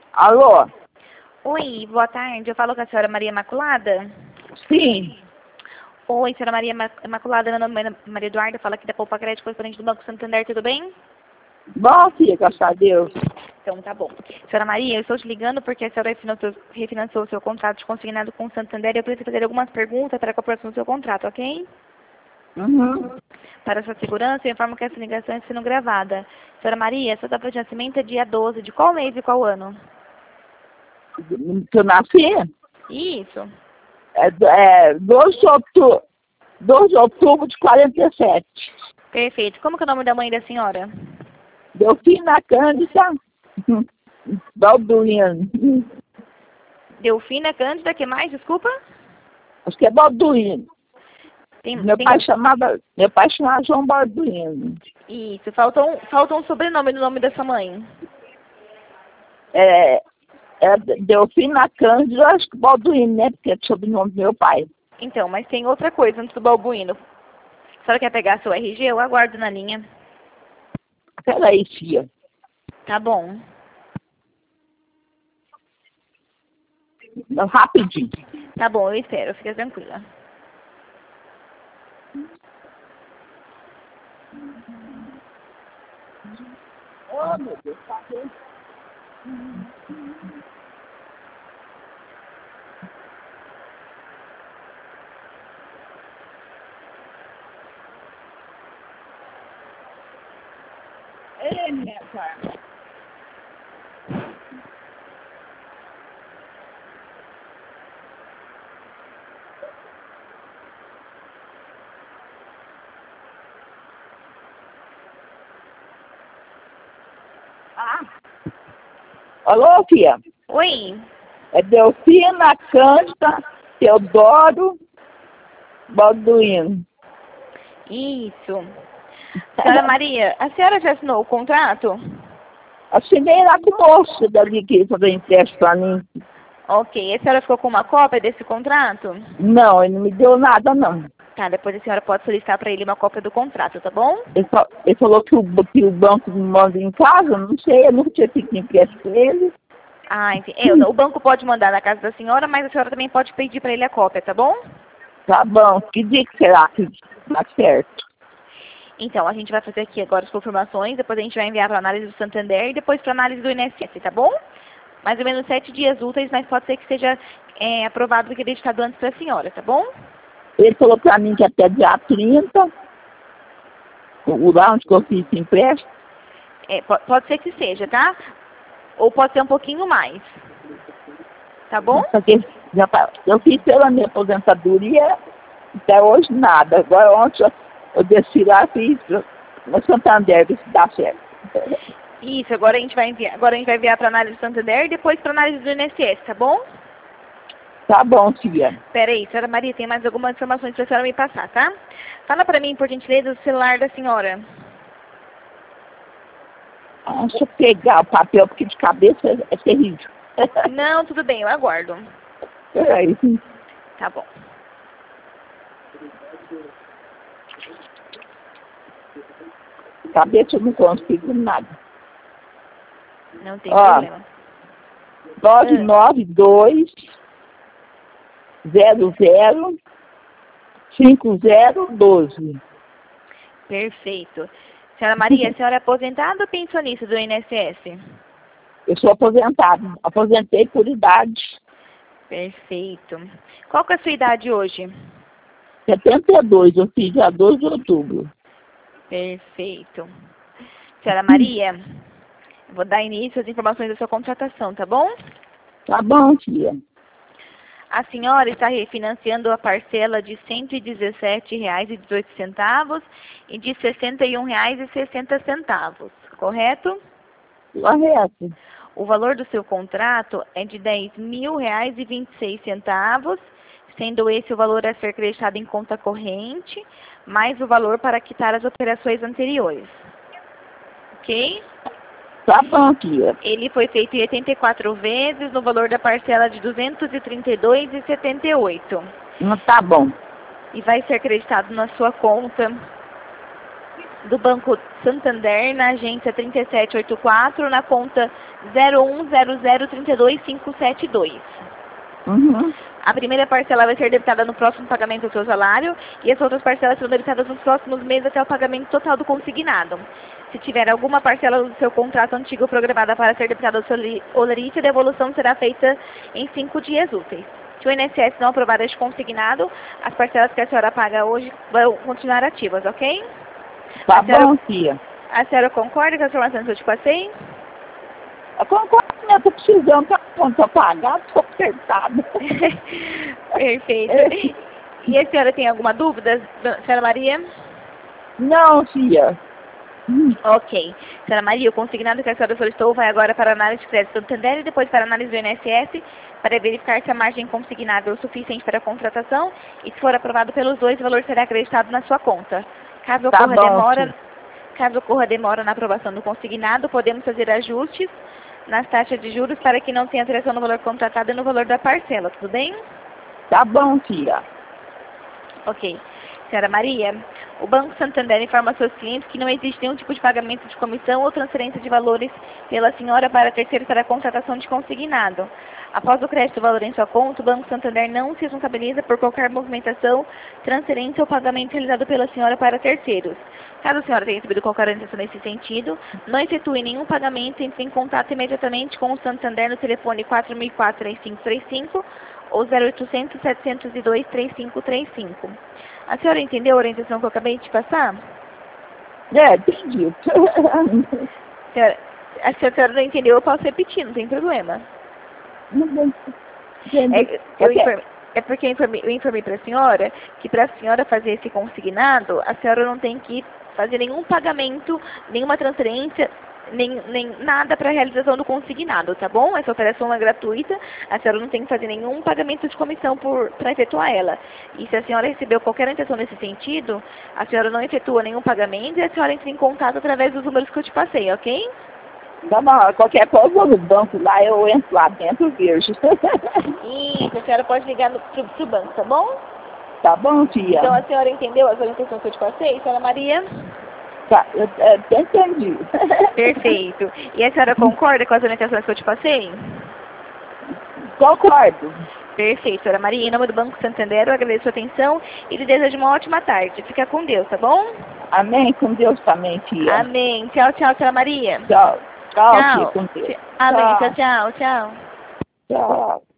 Alô? Oi, boa tarde. Eu falo com a senhora Maria Imaculada? Sim. Oi, senhora Maria Imaculada, meu nome é Maria Eduarda, fala aqui da Poupa Crédito, correspondente do Banco Santander, tudo bem? Bom, filha, graças a Deus. Então, tá bom. Senhora Maria, eu estou te ligando porque a senhora refinanciou o seu contrato de consignado com o Santander e eu preciso fazer algumas perguntas para a comprovação do seu contrato, ok? Uhum. Para sua segurança, eu informo que essa ligação está sendo gravada. Senhora Maria, sua data de nascimento é dia 12 de qual mês e qual ano? Que eu nasci? Isso. É 2 de outubro de 47. Perfeito. Como que é o nome da mãe da senhora? Delfina Cândida Balduino. Delfina Cândida, que mais? Desculpa? Acho que é Balduino. Meu pai chamava João Balduino. Isso. Falta um sobrenome no nome da sua mãe. É Delfina Cândida, acho que Balduino, né? Porque é o sobrenome do meu pai. Então, mas tem outra coisa antes do Balbuíno. A senhora quer pegar seu RG? Eu aguardo na linha. Peraí, tia. Tá bom. Não, rapidinho. Tá bom, eu espero. Fica tranquila. Oh, meu Deus, tá bem. Ei, minha cara. Alô, filha? Oi. É Delfina Cândida Teodoro Balduino. Isso. Senhora Maria, a senhora já assinou o contrato? Assinei lá com o moço dali que fazer empréstimo pra mim. Ok. A senhora ficou com uma cópia desse contrato? Não, ele não me deu nada, não. Tá, depois a senhora pode solicitar para ele uma cópia do contrato, tá bom? Ele falou que o banco me manda em casa, não sei, eu nunca tinha feito empréstimo com ele. Ah, enfim. O banco pode mandar na casa da senhora, mas a senhora também pode pedir para ele a cópia, tá bom? Tá bom, que dia que será que dá certo? Então, a gente vai fazer aqui agora as confirmações, depois a gente vai enviar para análise do Santander e depois para análise do INSS, tá bom? Mais ou menos 7 dias úteis, mas pode ser que seja aprovado e acreditado antes para a senhora, tá bom? Ele falou pra mim que até dia 30, lá onde que eu fiz esse empréstimo. Pode ser que seja, tá? Ou pode ser um pouquinho mais. Tá bom? Porque eu fiz pela minha aposentadoria, até hoje nada. Agora ontem eu desci lá e fiz no Santander, ver se dá certo. Isso, agora a gente vai enviar para análise do Santander e depois para análise do INSS, tá bom? Tá bom, tia. Pera aí, senhora Maria, tem mais algumas informações para a senhora me passar, tá? Fala para mim, por gentileza, o celular da senhora. Deixa eu pegar o papel, porque de cabeça é terrível. Não, tudo bem, eu aguardo. Peraí. Tá bom. Cabeça eu não consigo nada. Não tem problema. 992 00 5012. Perfeito. Senhora Maria, a senhora é aposentada ou pensionista do INSS? Eu sou aposentado. Aposentei por idade. Perfeito. Qual que é a sua idade hoje? 72, eu fiz dia 12 de outubro. Perfeito. Senhora Maria, eu vou dar início às informações da sua contratação, tá bom? Tá bom, tia. A senhora está refinanciando a parcela de R$ 117,18 e de R$ 61,60, correto? Correto. O valor do seu contrato é de R$ 10.000,26, sendo esse o valor a ser creditado em conta corrente, mais o valor para quitar as operações anteriores. Ok? Tá bom, tia. Ele foi feito em 84 vezes, no valor da parcela de R$ 232,78. Tá bom. E vai ser acreditado na sua conta do Banco Santander, na agência 3784, na conta 0100325572. Uhum. A primeira parcela vai ser debitada no próximo pagamento do seu salário e as outras parcelas serão debitadas nos próximos meses até o pagamento total do consignado. Se tiver alguma parcela do seu contrato antigo programada para ser debitada ao seu holerite, a devolução será feita em 5 dias úteis. Se o INSS não aprovar este consignado, as parcelas que a senhora paga hoje vão continuar ativas, ok? Tá bom, tia. A senhora concorda com as informações que eu te passei? Eu concordo, eu tô precisando, tô pagado, tô apertada. Perfeito. E a senhora tem alguma dúvida, senhora Maria? Não, tia. Ok. Senhora Maria, o consignado que a senhora solicitou vai agora para a análise de crédito do Santander e depois para a análise do INSS para verificar se a margem consignada é o suficiente para a contratação e se for aprovado pelos dois, o valor será acreditado na sua conta. Caso ocorra demora na aprovação do consignado, podemos fazer ajustes nas taxas de juros para que não tenha alteração no valor contratado e no valor da parcela, tudo bem? Tá bom, tia. Ok. Senhora Maria, o Banco Santander informa aos seus clientes que não existe nenhum tipo de pagamento de comissão ou transferência de valores pela senhora para terceiros para a contratação de consignado. Após o crédito do valor em sua conta, o Banco Santander não se responsabiliza por qualquer movimentação, transferência ou pagamento realizado pela senhora para terceiros. Caso a senhora tenha recebido qualquer orientação nesse sentido, não efetue nenhum pagamento, entre em contato imediatamente com o Santander no telefone 4004-3535 ou 0800-702-3535. A senhora entendeu a orientação que eu acabei de te passar? Entendi. Se a senhora não entendeu, eu posso repetir, não tem problema. É porque eu informei para a senhora que para a senhora fazer esse consignado, a senhora não tem que fazer nenhum pagamento, nenhuma transferência, nem nada para a realização do consignado, tá bom? Essa operação é gratuita, a senhora não tem que fazer nenhum pagamento de comissão para efetuar ela. E se a senhora recebeu qualquer orientação nesse sentido, a senhora não efetua nenhum pagamento e a senhora entra em contato através dos números que eu te passei, ok? Tá bom, qualquer coisa eu vou no banco lá, eu entro lá dentro e vejo. Isso, a senhora pode ligar pro banco, tá bom? Tá bom, tia. Então a senhora entendeu as orientações que eu te passei, senhora Maria? Tá, eu entendi. Perfeito. E a senhora concorda com as orientações que eu te passei? Concordo. Perfeito, senhora Maria. Em nome do Banco Santander, eu agradeço a sua atenção e lhe desejo uma ótima tarde. Fica com Deus, tá bom? Amém, com Deus também, tia. Amém. Tchau, tchau, senhora Maria. Tchau. Tchau, tia, com Deus. Amém. Tchau. Tchau, tchau. Tchau.